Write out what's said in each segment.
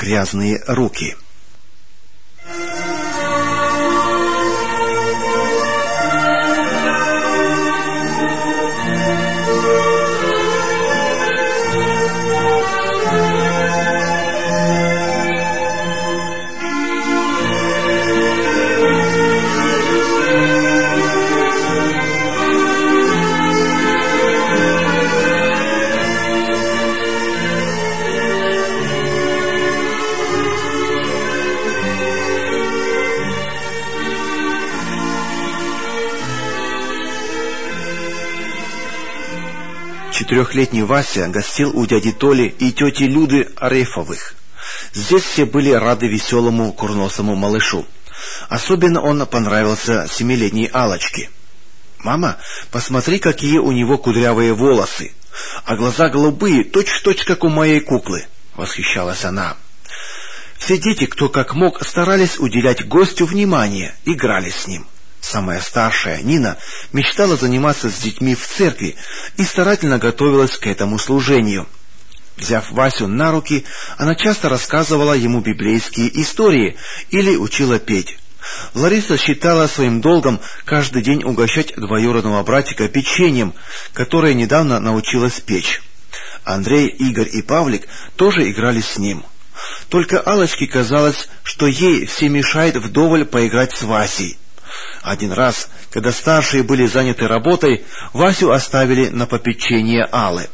грязные руки. Четырехлетний Вася гостил у дяди Толи и тети Люды Арефовых. Здесь все были рады веселому курносому малышу. Особенно он понравился 7-летней Аллочке. «Мама, посмотри, какие у него кудрявые волосы, а глаза голубые, точь-в-точь, как у моей куклы», — восхищалась она. Все дети, кто как мог, старались уделять гостю внимание, играли с ним. Самая старшая, Нина, мечтала заниматься с детьми в церкви и старательно готовилась к этому служению. Взяв Васю на руки, она часто рассказывала ему библейские истории или учила петь. Лариса считала своим долгом каждый день угощать двоюродного братика печеньем, которое недавно научилась печь. Андрей, Игорь и Павлик тоже играли с ним. Только Аллочке казалось, что ей все мешает вдоволь поиграть с Васей. Один раз, когда старшие были заняты работой, Васю оставили на попечение Аллы.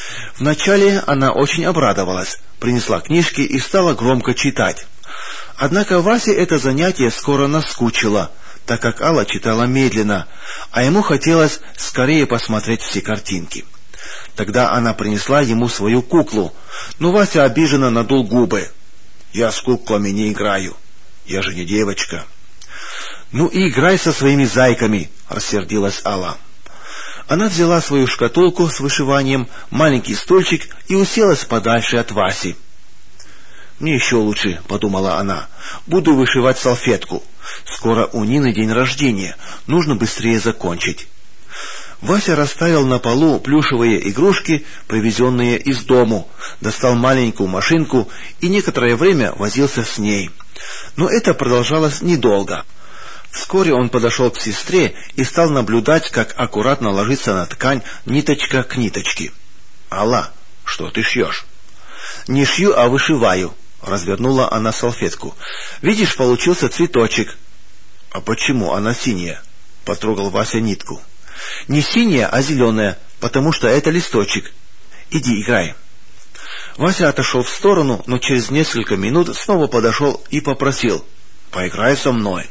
Вначале она очень обрадовалась, принесла книжки и стала громко читать. Однако Васе это занятие скоро наскучило, так как Алла читала медленно, а ему хотелось скорее посмотреть все картинки. Тогда она принесла ему свою куклу, но Вася обиженно надул губы. «Я с куклами не играю, я же не девочка». «Ну и играй со своими зайками», — рассердилась Алла. Она взяла свою шкатулку с вышиванием, маленький стульчик и уселась подальше от Васи. «Мне еще лучше», — подумала она, — «буду вышивать салфетку. Скоро у Нины день рождения, нужно быстрее закончить». Вася расставил на полу плюшевые игрушки, привезенные из дому, достал маленькую машинку и некоторое время возился с ней. Но это продолжалось недолго. Вскоре он подошел к сестре и стал наблюдать, как аккуратно ложится на ткань ниточка к ниточке. «Алла, что ты шьешь?» «Не шью, а вышиваю», — развернула она салфетку. «Видишь, получился цветочек». «А почему она синяя?» — потрогал Вася нитку. «Не синяя, а зеленая, потому что это листочек. Иди играй». Вася отошел в сторону, но через несколько минут снова подошел и попросил: «Поиграй со мной».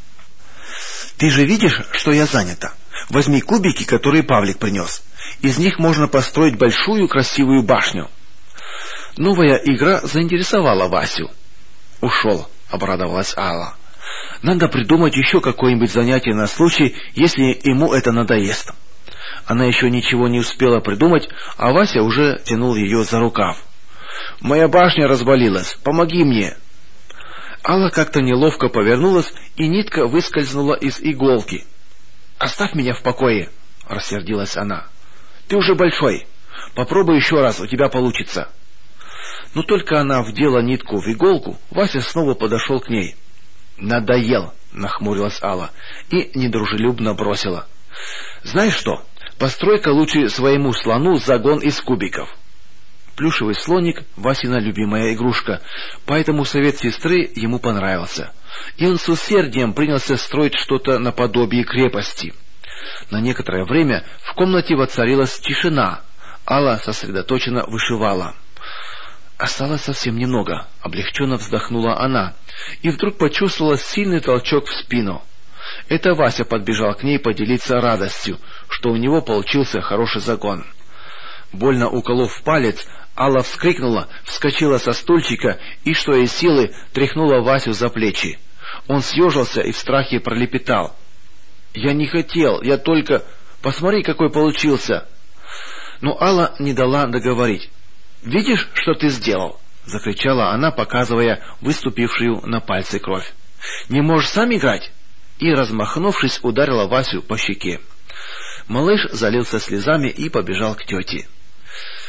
«Ты же видишь, что я занята. Возьми кубики, которые Павлик принес. Из них можно построить большую красивую башню». Новая игра заинтересовала Васю. «Ушел», — обрадовалась Алла. «Надо придумать еще какое-нибудь занятие на случай, если ему это надоест». Она еще ничего не успела придумать, а Вася уже тянул ее за рукав. «Моя башня развалилась, помоги мне». Алла как-то неловко повернулась, и нитка выскользнула из иголки. «Оставь меня в покое», — рассердилась она. «Ты уже большой. Попробуй еще раз, у тебя получится». Но только она вдела нитку в иголку, Вася снова подошел к ней. «Надоел», — нахмурилась Алла и недружелюбно бросила: «Знаешь что, построй-ка лучше своему слону загон из кубиков». Плюшевый слоник — Васина любимая игрушка, поэтому совет сестры ему понравился, и он с усердием принялся строить что-то наподобие крепости. На некоторое время в комнате воцарилась тишина. Алла сосредоточенно вышивала. «Осталось совсем немного», — облегченно вздохнула она, и вдруг почувствовала сильный толчок в спину. Это Вася подбежал к ней поделиться радостью, что у него получился хороший загон. Больно уколов палец, Алла вскрикнула, вскочила со стульчика и, что из силы, тряхнула Васю за плечи. Он съежился и в страхе пролепетал: «Я не хотел, я только... Посмотри, какой получился!» Но Алла не дала договорить. «Видишь, что ты сделал?» — закричала она, показывая выступившую на пальце кровь. «Не можешь сам играть?» И, размахнувшись, ударила Васю по щеке. Малыш залился слезами и побежал к тете.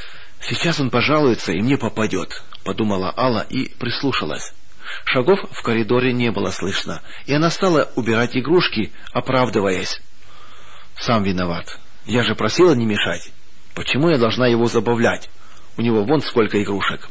«Сейчас он пожалуется, и мне попадет», — подумала Алла и прислушалась. Шагов в коридоре не было слышно, и она стала убирать игрушки, оправдываясь. «Сам виноват. Я же просила не мешать. Почему я должна его забавлять? У него вон сколько игрушек».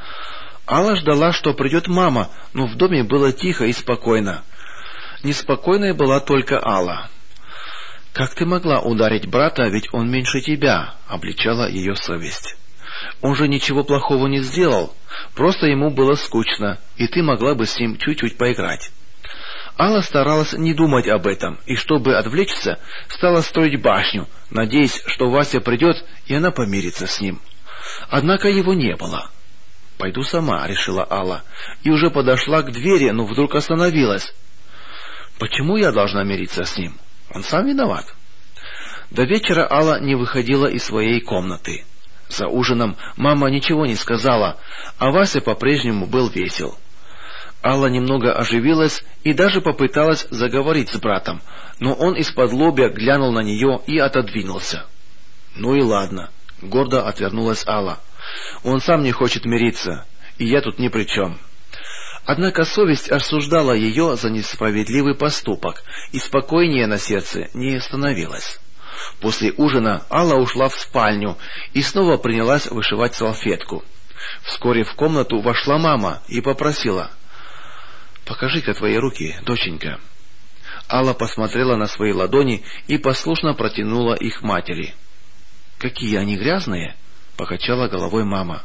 Алла ждала, что придет мама, но в доме было тихо и спокойно. Неспокойной была только Алла. «Как ты могла ударить брата, ведь он меньше тебя?» — обличала ее совесть. «Он же ничего плохого не сделал, просто ему было скучно, и ты могла бы с ним чуть-чуть поиграть». Алла старалась не думать об этом, и чтобы отвлечься, стала строить башню, надеясь, что Вася придет, и она помирится с ним. Однако его не было. «Пойду сама», — решила Алла, и уже подошла к двери, но вдруг остановилась. «Почему я должна мириться с ним? Он сам виноват». До вечера Алла не выходила из своей комнаты. За ужином мама ничего не сказала, а Вася по-прежнему был весел. Алла немного оживилась и даже попыталась заговорить с братом, но он из-под-лобья глянул на нее и отодвинулся. «Ну и ладно», — гордо отвернулась Алла. «Он сам не хочет мириться, и я тут ни при чем». Однако совесть осуждала ее за несправедливый поступок, и спокойнее на сердце не становилось. После ужина Алла ушла в спальню и снова принялась вышивать салфетку. Вскоре в комнату вошла мама и попросила: «Покажи-ка твои руки, доченька». Алла посмотрела на свои ладони и послушно протянула их матери. «Какие они грязные!» — покачала головой мама.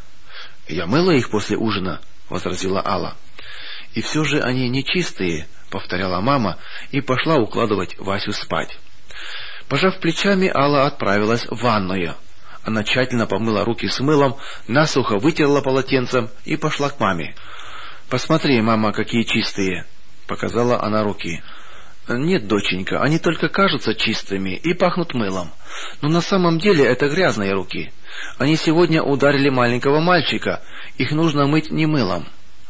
«Я мыла их после ужина», — возразила Алла. «И все же они нечистые», — повторяла мама и пошла укладывать Васю спать. Пожав плечами, Алла отправилась в ванную. Она тщательно помыла руки с мылом, насухо вытерла полотенцем и пошла к маме. «Посмотри, мама, какие чистые», — показала она руки. «Нет, доченька, они только кажутся чистыми и пахнут мылом. Но на самом деле это грязные руки. Они сегодня ударили маленького мальчика, их нужно мыть не мылом».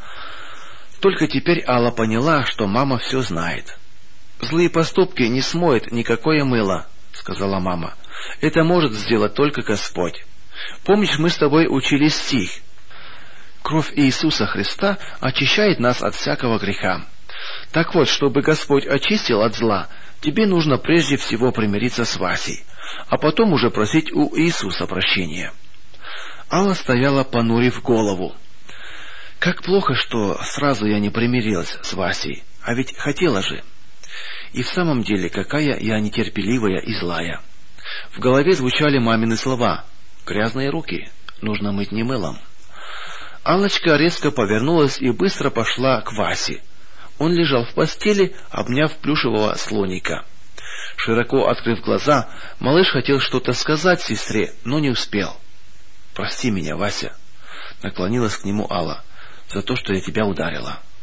Только теперь Алла поняла, что мама все знает. «Злые поступки не смоет никакое мыло», — сказала мама. «Это может сделать только Господь. Помнишь, мы с тобой учили стих: кровь Иисуса Христа очищает нас от всякого греха. Так вот, чтобы Господь очистил от зла, тебе нужно прежде всего примириться с Васей, а потом уже просить у Иисуса прощения». Алла стояла, понурив голову. «Как плохо, что сразу я не примирилась с Васей, а ведь хотела же. И в самом деле, какая я нетерпеливая и злая». В голове звучали мамины слова: «Грязные руки, нужно мыть не мылом». Аллочка резко повернулась и быстро пошла к Васе. Он лежал в постели, обняв плюшевого слоника. Широко открыв глаза, малыш хотел что-то сказать сестре, но не успел. «Прости меня, Вася», — наклонилась к нему Алла, — «за то, что я тебя ударила».